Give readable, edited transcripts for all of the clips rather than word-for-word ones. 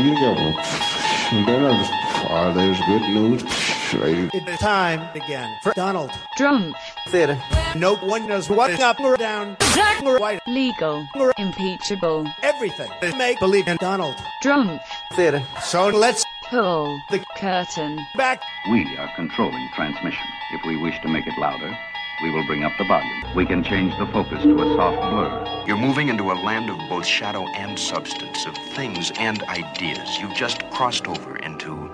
you get one. And then there's good news. It's time again for Donald Trump. Theater. No one knows what up or down, black or white, Legal. Impeachable. everything. Make believe in Donald Trump. Theater. So let's Pull the curtain back. We are controlling transmission. If we wish to make it louder, we will bring up the volume. We can change the focus to a soft blur. You're moving into a land of both shadow and substance, of things and ideas. You've just crossed over into...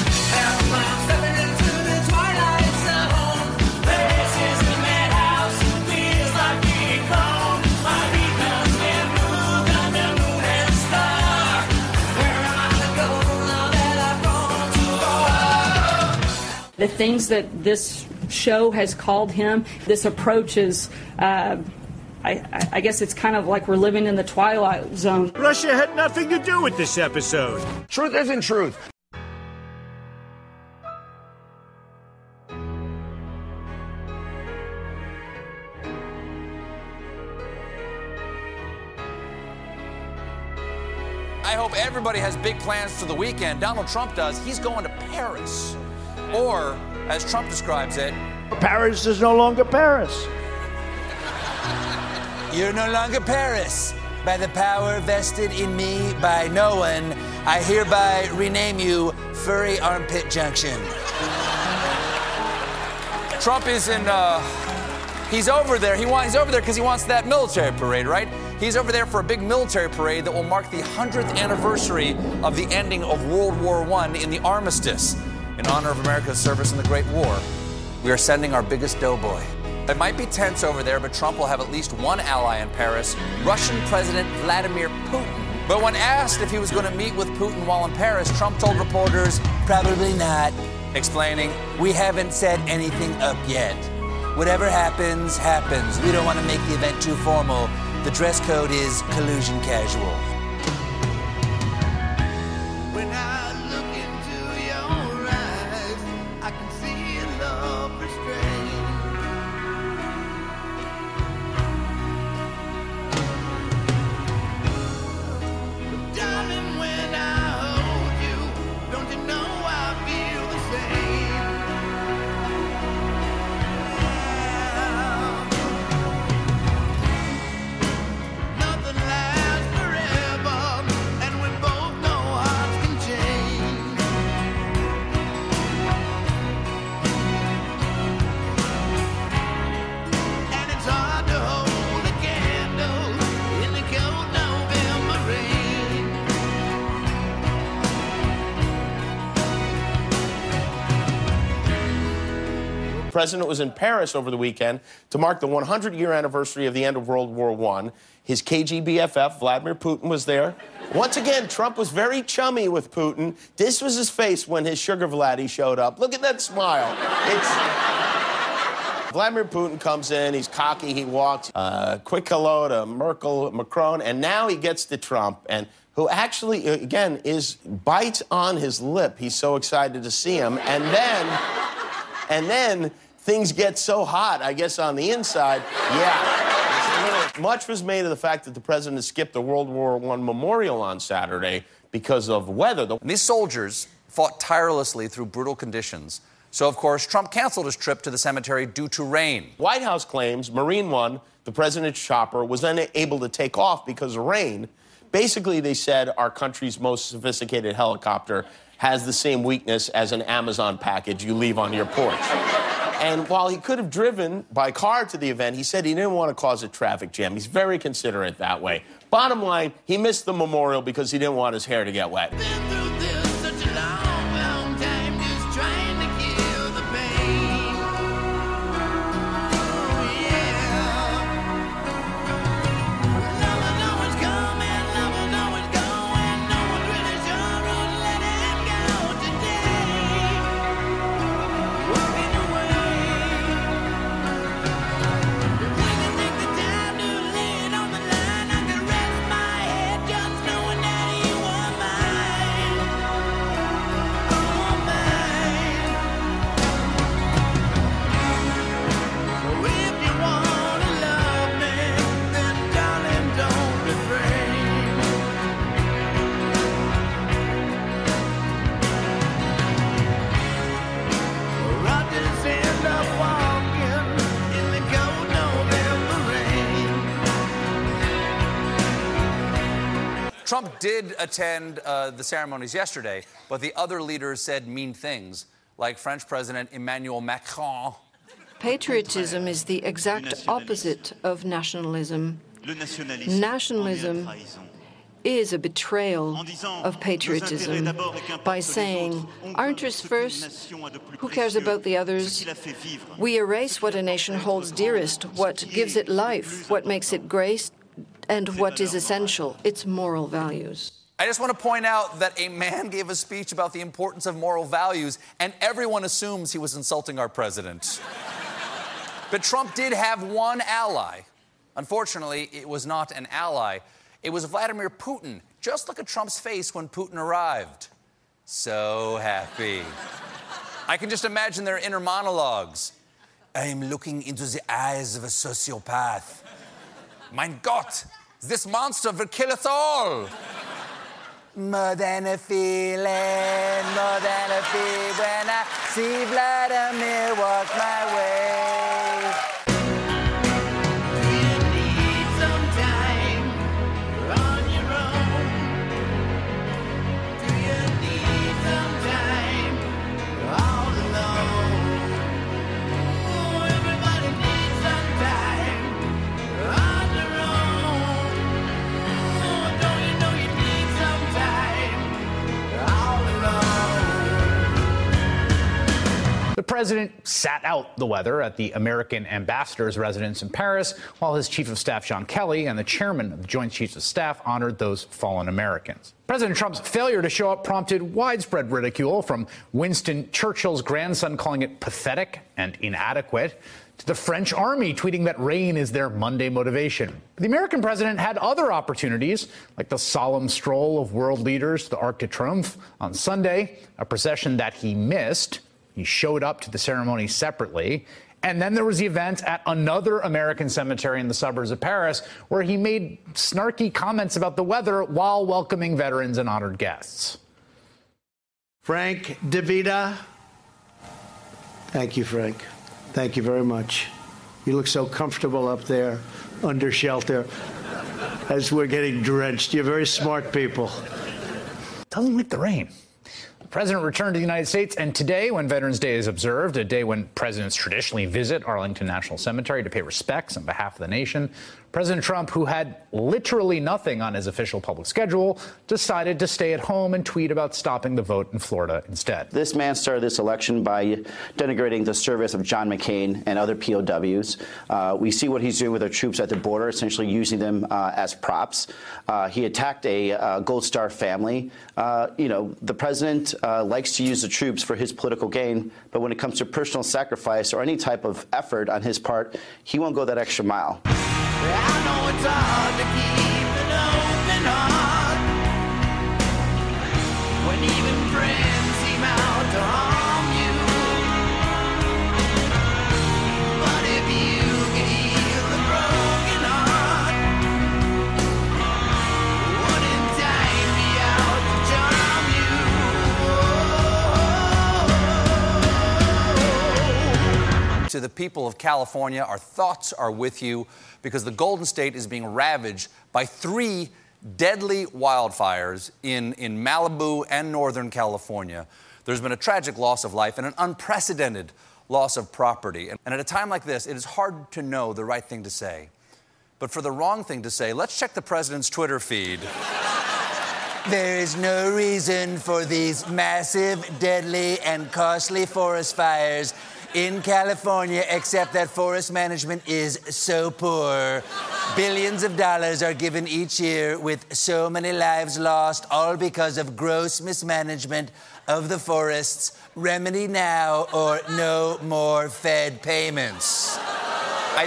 The things that this show has called him, this approach is, I guess it's kind of like we're living in the Twilight Zone. Russia had nothing to do with this episode. Truth isn't truth. I hope everybody has big plans for the weekend. Donald Trump does. He's going to Paris. Or, as Trump describes it, Paris is no longer Paris. you're no longer Paris. By the power vested in me by no one, I hereby rename you Furry Armpit Junction. Trump is in, he's over there. He's over there because he wants that military parade, right? He's over there for a big military parade that will mark the 100th anniversary of the ending of World War I in the armistice. In honor of America's service in the Great War, we are sending our biggest doughboy. It might be tense over there, but Trump will have at least one ally in Paris, Russian President Vladimir Putin. But when asked if he was going to meet with Putin while in Paris, Trump told reporters, probably not, explaining, we haven't set anything up yet. Whatever happens, happens. We don't want to make the event too formal. The dress code is collusion casual. When I look into your eyes, I can see a love restrained. But darling, when I hold you, don't you know I feel the same? Nothing lasts forever, and we both know hearts can change. And it's hard to hold a candle in the cold November rain. The president was in Paris over the weekend to mark the 100-year anniversary of the end of World War I. His KGBFF, Vladimir Putin, was there. Once again, Trump was very chummy with Putin. This was his face when his sugar Vladdy showed up. Look at that smile. Vladimir Putin comes in, he's cocky, he walks. Quick hello to Merkel, Macron, and now he gets to Trump, and who actually, again, bites on his lip. He's so excited to see him. And then things get so hot, I guess, on the inside. Yeah. Much was made of the fact that the president skipped the World War I memorial on Saturday because of weather. And these soldiers fought tirelessly through brutal conditions. So, of course, Trump canceled his trip to the cemetery due to rain. White House claims Marine One, the president's chopper, was unable to take off because of rain. Basically, they said our country's most sophisticated helicopter has the same weakness as an Amazon package you leave on your porch. And while he could have driven by car to the event, he said he didn't want to cause a traffic jam. He's very considerate that way. Bottom line, he missed the memorial because he didn't want his hair to get wet. Been through this such a long, long time, just trying to kill the pain. Oh, yeah. Never know what's coming, never know what's going. No one's really sure who's letting go today. Walking away. If we can take the time to lay it on the line, I can rest my head just knowing that you are mine. Trump did attend the ceremonies yesterday, but the other leaders said mean things, like French President Emmanuel Macron. Patriotism is the exact opposite of nationalism. Nationalism is a betrayal of patriotism by saying, our interests first, who cares about the others? We erase what a nation holds dearest, what gives it life, what makes it great, and what is essential, its moral values. I just want to point out that a man gave a speech about the importance of moral values, and everyone assumes he was insulting our president. But Trump did have one ally. Unfortunately, it was not an ally. It was Vladimir Putin. Just look at Trump's face when Putin arrived. So happy. I can just imagine their inner monologues. I am looking into the eyes of a sociopath. Mein Gott, this monster will kill us all. More than a feeling when I see Vladimir walk my way. The president sat out the weather at the American ambassador's residence in Paris, while his chief of staff, John Kelly, and the chairman of the Joint Chiefs of Staff honored those fallen Americans. President Trump's failure to show up prompted widespread ridicule, from Winston Churchill's grandson calling it pathetic and inadequate, to the French army tweeting that rain is their Monday motivation. The American president had other opportunities, like the solemn stroll of world leaders to the Arc de Triomphe on Sunday, a procession that he missed. He showed up to the ceremony separately. And then there was the event at another American cemetery in the suburbs of Paris, where he made snarky comments about the weather while welcoming veterans and honored guests. Frank DeVita. Thank you, Frank. Thank you very much. You look so comfortable up there under shelter as we're getting drenched. You're very smart people. Doesn't like the rain. The president returned to the United States, and today, when Veterans Day is observed, a day when presidents traditionally visit Arlington National Cemetery to pay respects on behalf of the nation, President Trump, who had literally nothing on his official public schedule, decided to stay at home and tweet about stopping the vote in Florida instead. This man started this election by denigrating the service of John McCain and other POWs. We see what he's doing with our troops at the border, essentially using them as props. He attacked a Gold Star family. The president likes to use the troops for his political gain, but when it comes to personal sacrifice or any type of effort on his part, he won't go that extra mile. I know it's hard to keep an open heart when even friends seem out to harm you. But if you can heal a broken heart, wouldn't time be out to charm you? To the people of California, our thoughts are with you, because the Golden State is being ravaged by 3 deadly wildfires in Malibu and Northern California. There's been a tragic loss of life and an unprecedented loss of property. And at a time like this, it is hard to know the right thing to say. But for the wrong thing to say, let's check the president's Twitter feed. There is no reason for these massive, deadly, and costly forest fires in California, except that forest management is so poor. Billions of dollars are given each year, with so many lives lost, all because of gross mismanagement of the forests. Remedy now or no more Fed payments. I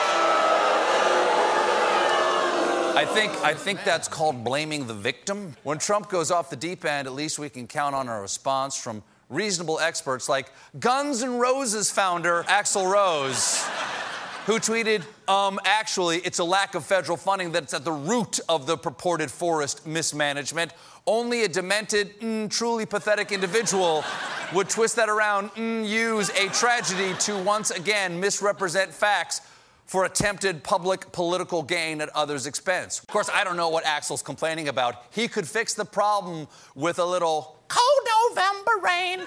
think that's called blaming the victim. When Trump goes off the deep end, at least we can count on a response from reasonable experts like Guns N' Roses founder Axl Rose, who tweeted, actually, it's a lack of federal funding that's at the root of the purported forest mismanagement. Only a demented, truly pathetic individual would twist that around, use a tragedy to once again misrepresent facts. for attempted public political gain at others' expense. Of course, I don't know what Axel's complaining about. He could fix the problem with a little cold November rain.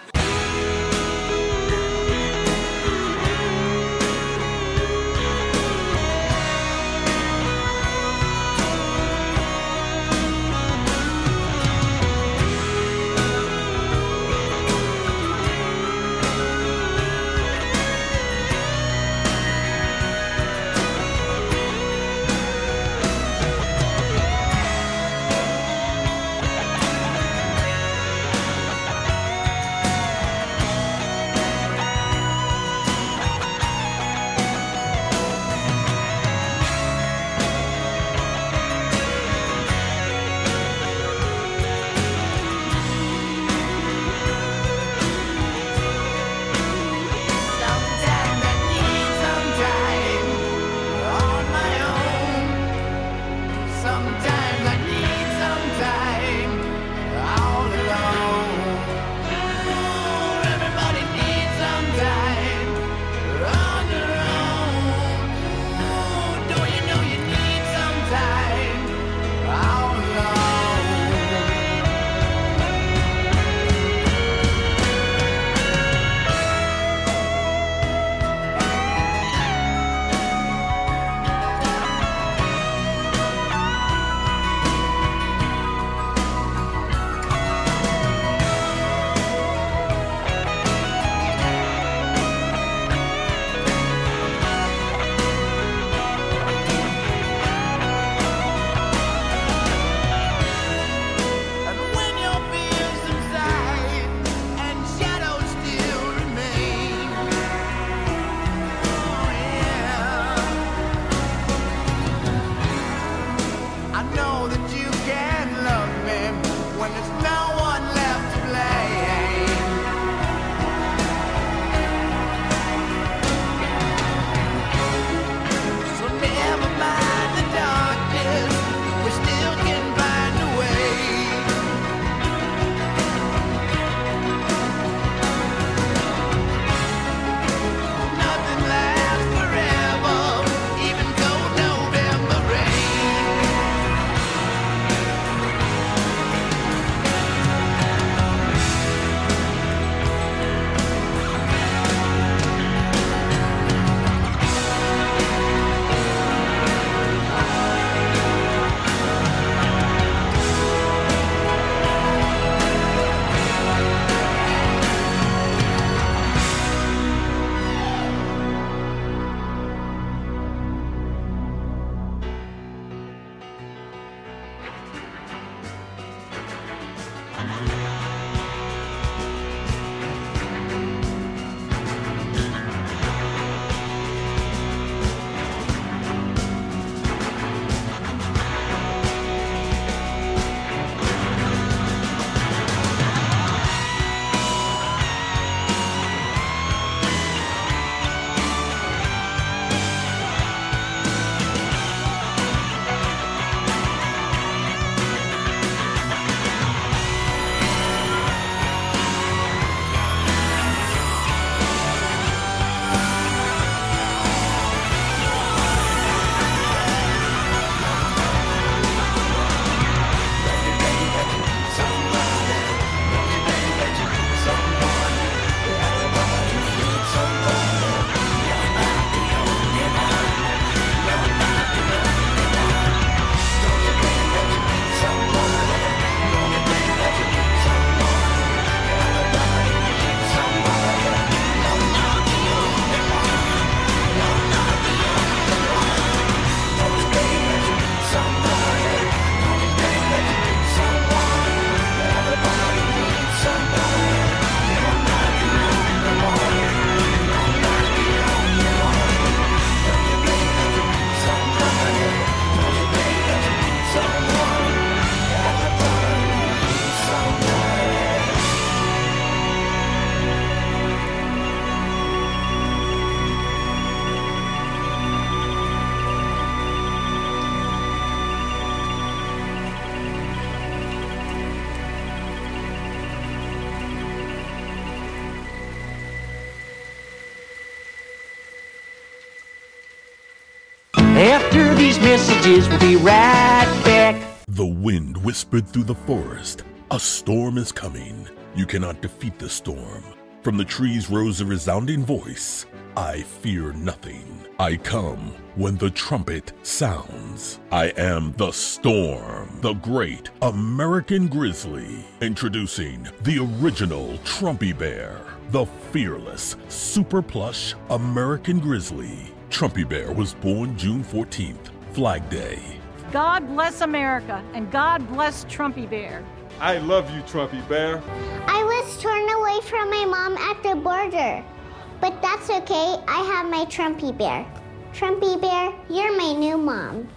After these messages, we'll be right back. The wind whispered through the forest. A storm is coming. You cannot defeat the storm. From the trees rose a resounding voice. I fear nothing. I come when the trumpet sounds. I am the storm, the great American grizzly. Introducing the original Trumpy Bear, the fearless, super plush American grizzly. Trumpy Bear was born June 14th, Flag Day. God bless America, and God bless Trumpy Bear. I love you, Trumpy Bear. I was torn away from my mom at the border. But that's okay, I have my Trumpy Bear. Trumpy Bear, you're my new mom.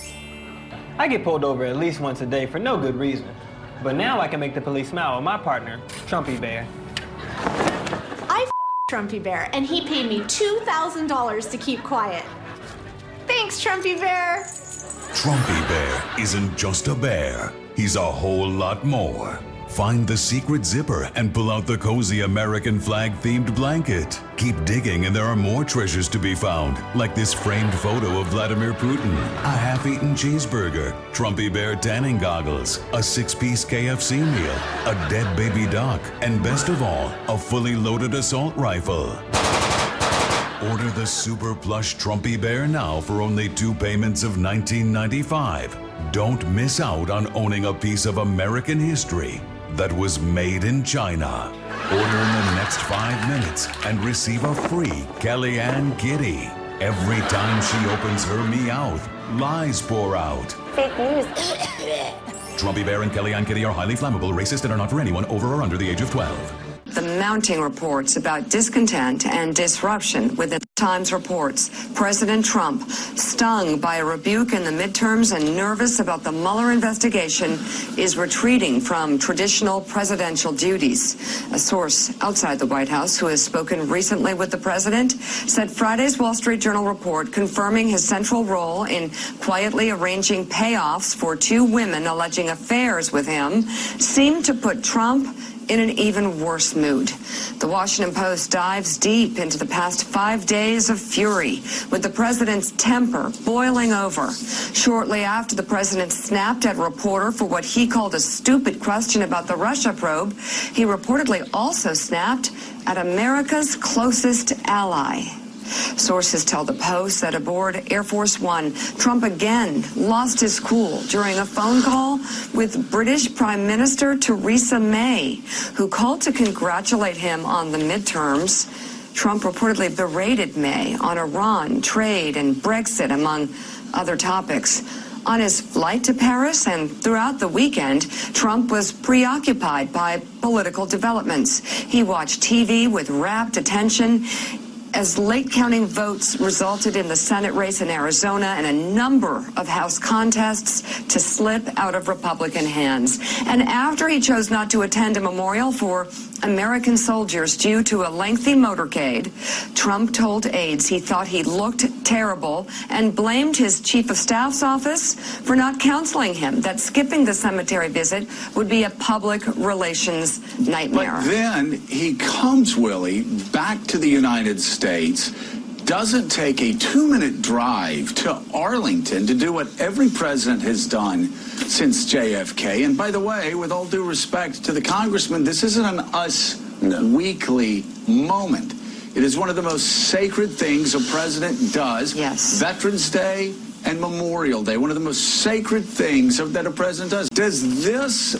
I get pulled over at least once a day for no good reason. But now I can make the police smile with my partner, Trumpy Bear. I Trumpy Bear, and he paid me $2,000 to keep quiet. Thanks, Trumpy Bear. Trumpy Bear isn't just a bear. He's a whole lot more. Find the secret zipper and pull out the cozy American flag-themed blanket. Keep digging and there are more treasures to be found, like this framed photo of Vladimir Putin, a half-eaten cheeseburger, Trumpy Bear tanning goggles, a 6-piece KFC meal, a dead baby duck, and best of all, a fully loaded assault rifle. Order the super plush Trumpy Bear now for only 2 payments of $19.95. Don't miss out on owning a piece of American history that was made in China. Order in the next 5 minutes and receive a free Kellyanne kitty. Every time she opens her Meowth, lies pour out. Fake news. Trumpy Bear and Kellyanne kitty are highly flammable, racist, and are not for anyone over or under the age of 12. The mounting reports about discontent and disruption within Times reports President Trump, stung by a rebuke in the midterms and nervous about the Mueller investigation, is retreating from traditional presidential duties. A source outside the White House who has spoken recently with the president said Friday's Wall Street Journal report confirming his central role in quietly arranging payoffs for 2 women alleging affairs with him seemed to put Trump in an even worse mood. The Washington Post dives deep into the past 5 days of fury, with the president's temper boiling over. Shortly after the president snapped at a reporter for what he called a stupid question about the Russia probe, he reportedly also snapped at America's closest ally. Sources tell the Post that aboard Air Force One, Trump again lost his cool during a phone call with British Prime Minister Theresa May, who called to congratulate him on the midterms. Trump reportedly berated May on Iran, trade, and Brexit, among other topics. On his flight to Paris and throughout the weekend, Trump was preoccupied by political developments. He watched TV with rapt attention as late-counting votes resulted in the Senate race in Arizona and a number of House contests to slip out of Republican hands. And after he chose not to attend a memorial for American soldiers due to a lengthy motorcade, Trump told aides he thought he looked terrible and blamed his chief of staff's office for not counseling him that skipping the cemetery visit would be a public relations nightmare. But then he comes, Willie, back to the United States, doesn't take a 2-minute drive to Arlington to do what every president has done since JFK. And by the way, with all due respect to the congressman, this isn't an Us Weekly moment. It is one of the most sacred things a president does. Yes. Veterans Day and Memorial Day, one of the most sacred things that a president does. Does this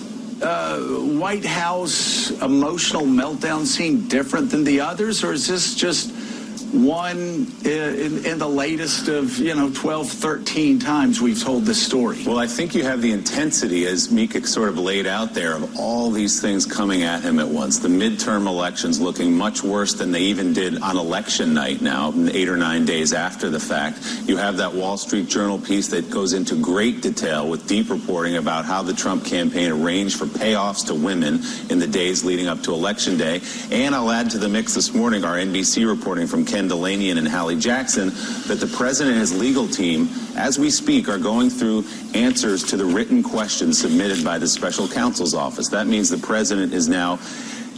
White House emotional meltdown seem different than the others, or is this just one in the latest of 12, 13 times we've told this story? Well, I think you have the intensity, as Mika sort of laid out there, of all these things coming at him at once. The midterm elections looking much worse than they even did on election night now, 8 or 9 days after the fact. You have that Wall Street Journal piece that goes into great detail with deep reporting about how the Trump campaign arranged for payoffs to women in the days leading up to Election Day. And I'll add to the mix this morning our NBC reporting from Ken Delanian and Hallie Jackson that the president and his legal team, as we speak, are going through answers to the written questions submitted by the special counsel's office. That means the president is now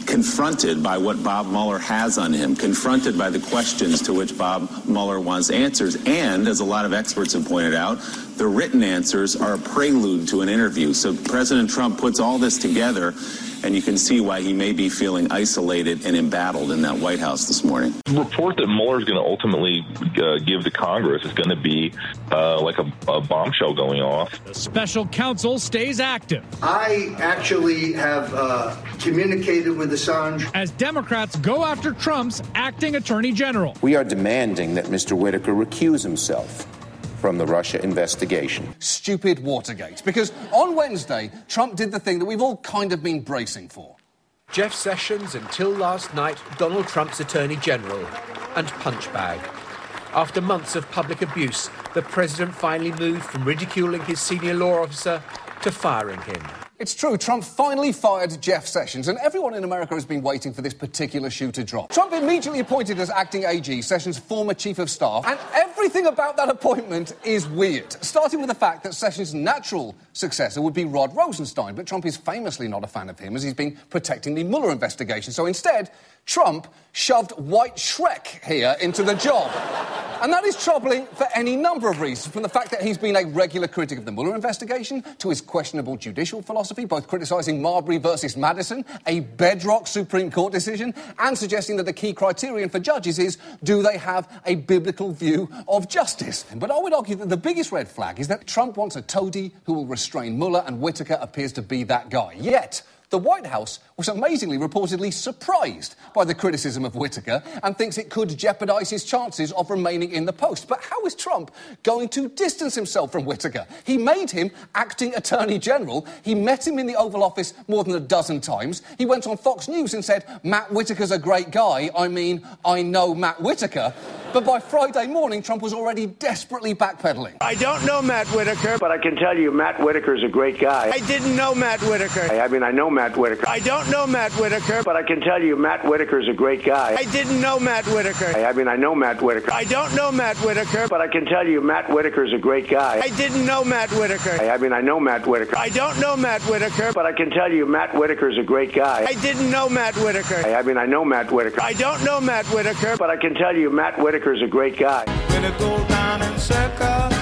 confronted by what Bob Mueller has on him, confronted by the questions to which Bob Mueller wants answers, and, as a lot of experts have pointed out, the written answers are a prelude to an interview. So President Trump puts all this together, and you can see why he may be feeling isolated and embattled in that White House this morning. The report that Mueller is going to ultimately give to Congress is going to be like a bombshell going off. The special counsel stays active. I actually have communicated with Assange. As Democrats go after Trump's acting attorney general. We are demanding that Mr. Whitaker recuse himself from the Russia investigation. Stupid Watergate. Because on Wednesday, Trump did the thing that we've all kind of been bracing for. Jeff Sessions, until last night, Donald Trump's Attorney General, and punchbag. After months of public abuse, the president finally moved from ridiculing his senior law officer to firing him. It's true, Trump finally fired Jeff Sessions, and everyone in America has been waiting for this particular shoe to drop. Trump immediately appointed as acting AG Sessions' former chief of staff, and everything about that appointment is weird, starting with the fact that Sessions' natural successor would be Rod Rosenstein, but Trump is famously not a fan of him as he's been protecting the Mueller investigation. So instead, Trump shoved White Shrek here into the job. And that is troubling for any number of reasons, from the fact that he's been a regular critic of the Mueller investigation to his questionable judicial philosophy, both criticising Marbury versus Madison, a bedrock Supreme Court decision, and suggesting that the key criterion for judges is, do they have a biblical view of justice? But I would argue that the biggest red flag is that Trump wants a toady who will restrain Mueller, and Whitaker appears to be that guy. Yet, the White House was amazingly reportedly surprised by the criticism of Whitaker and thinks it could jeopardise his chances of remaining in the post. But how is Trump going to distance himself from Whitaker? He made him acting Attorney General. He met him in the Oval Office more than a dozen times. He went on Fox News and said, Matt Whitaker's a great guy. I mean, I know Matt Whitaker. But by Friday morning, Trump was already desperately backpedaling. I don't know Matt Whitaker, but I can tell you Matt Whitaker's a great guy. I didn't know Matt Whitaker. I mean, I know Matt Whitaker. I don't know Matt Whitaker, but I can tell you Matt Whitaker's a great guy. I didn't know Matt Whitaker. I mean, I know Matt Whitaker. I don't know Matt Whitaker, but I can tell you Matt Whitaker's a great guy. I didn't know Matt Whitaker. I mean, I know Matt Whitaker. I don't know Matt Whitaker, but I can tell you Matt Whitaker's a great guy. I didn't know Matt Whitaker. I mean, I know Matt Whitaker. I don't know Matt Whitaker, but I can tell you Matt Whitaker's a great guy. When it goes down in circles,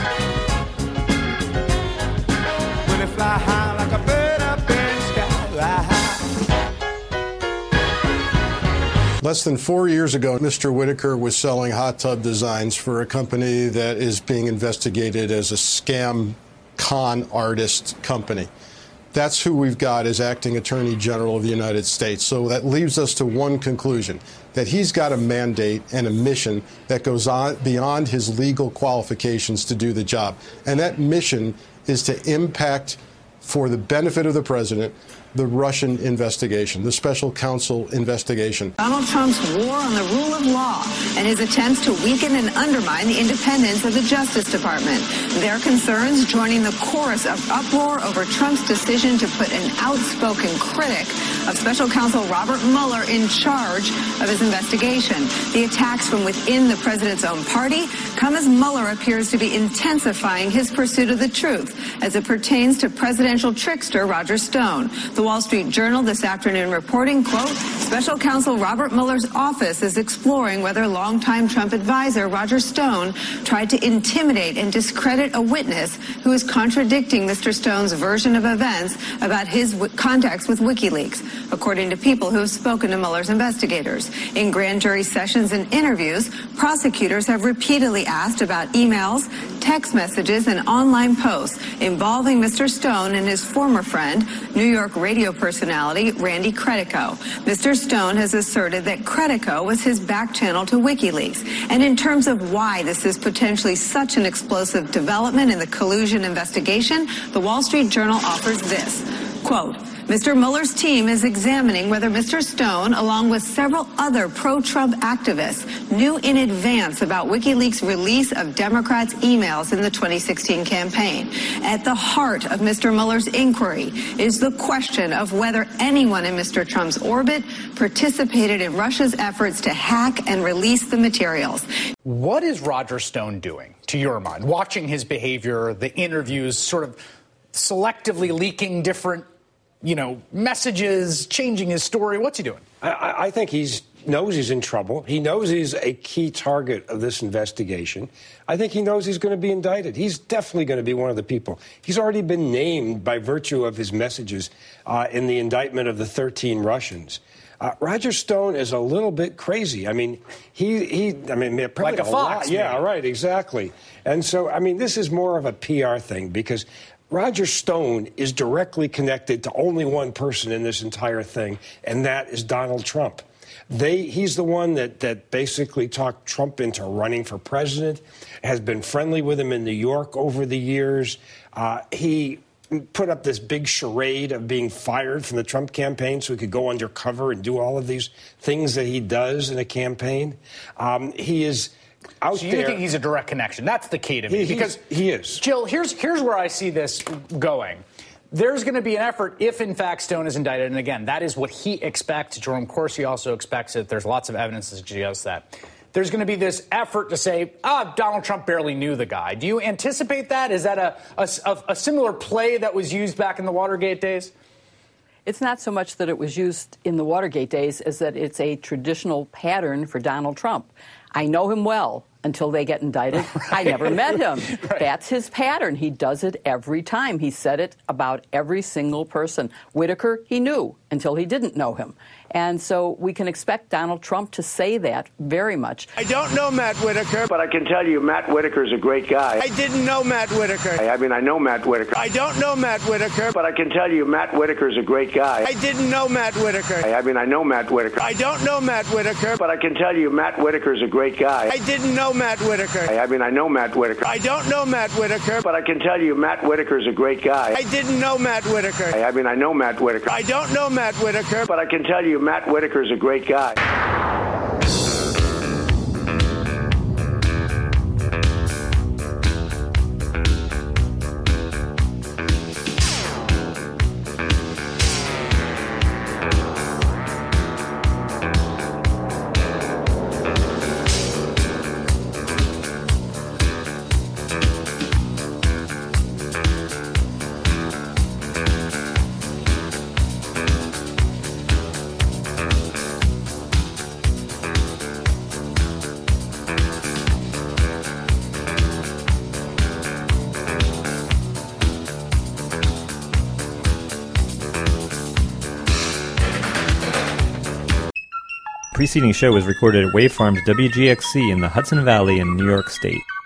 when it fly high like a bird up in the sky, Less than 4 years ago, Mr. Whitaker was selling hot tub designs for a company that is being investigated as a scam con artist company. That's who we've got as acting Attorney General of the United States. So that leaves us to one conclusion, that he's got a mandate and a mission that goes on beyond his legal qualifications to do the job. And that mission is to impact, for the benefit of the president, the Russian investigation, the special counsel investigation. Donald Trump's war on the rule of law and his attempts to weaken and undermine the independence of the Justice Department. Their concerns joining the chorus of uproar over Trump's decision to put an outspoken critic of special counsel Robert Mueller in charge of his investigation. The attacks from within the president's own party come as Mueller appears to be intensifying his pursuit of the truth as it pertains to presidential trickster Roger Stone. The Wall Street Journal this afternoon reporting, quote, special counsel Robert Mueller's office is exploring whether longtime Trump advisor Roger Stone tried to intimidate and discredit a witness who is contradicting Mr. Stone's version of events about his contacts with WikiLeaks, according to people who have spoken to Mueller's investigators. In grand jury sessions and interviews, prosecutors have repeatedly asked about emails, text messages, and online posts involving Mr. Stone and his former friend, New York radio personality Randy Credico. Mr. Stone has asserted that Credico was his back channel to WikiLeaks. And in terms of why this is potentially such an explosive development in the collusion investigation, the Wall Street Journal offers this, quote, Mr. Mueller's team is examining whether Mr. Stone, along with several other pro-Trump activists, knew in advance about WikiLeaks' release of Democrats' emails in the 2016 campaign. At the heart of Mr. Mueller's inquiry is the question of whether anyone in Mr. Trump's orbit participated in Russia's efforts to hack and release the materials. What is Roger Stone doing, to your mind? Watching his behavior, the interviews, sort of selectively leaking different messages, changing his story? What's he doing? I think he knows he's in trouble. He knows he's a key target of this investigation. I think he knows he's going to be indicted. He's definitely going to be one of the people. He's already been named by virtue of his messages in the indictment of the 13 Russians. Roger Stone is a little bit crazy. I mean, probably like a fox. Yeah, right, exactly. And so, this is more of a PR thing because Roger Stone is directly connected to only one person in this entire thing, and that is Donald Trump. He's the one that basically talked Trump into running for president, has been friendly with him in New York over the years. He put up this big charade of being fired from the Trump campaign so he could go undercover and do all of these things that he does in a campaign. He is out there. So you think he's a direct connection? That's the key to me. Because he is. Jill, here's where I see this going. There's going to be an effort if, in fact, Stone is indicted. And again, that is what he expects. Jerome Corsi also expects it. There's lots of evidence to suggest that. There's going to be this effort to say, Donald Trump barely knew the guy. Do you anticipate that? Is that a similar play that was used back in the Watergate days? It's not so much that it was used in the Watergate days as that it's a traditional pattern for Donald Trump. I know him well until they get indicted. Right. I never met him. Right. That's his pattern. He does it every time. He said it about every single person. Whitaker, he knew until he didn't know him. And so we can expect Donald Trump to say that very much. I don't know Matt Whitaker. But I can tell you Matt Whitaker's a great guy. I didn't know Matt Whitaker. I know Matt Whitaker. I don't know Matt Whitaker. But I can tell you Matt Whitaker's a great guy. I didn't know Matt Whitaker. I know Matt Whitaker. I don't know Matt Whitaker. But I can tell you Matt Whitaker's a great guy. I didn't know Matt Whitaker. I know Matt Whitaker. I don't know Matt Whitaker. But I can tell you Matt Whitaker's a great guy. I didn't know Matt Whitaker. I know Matt Whitaker. I don't know Matt Whitaker. But I can tell you Matt Whitaker's a great guy. The preceding show was recorded at Wave Farms WGXC in the Hudson Valley in New York State.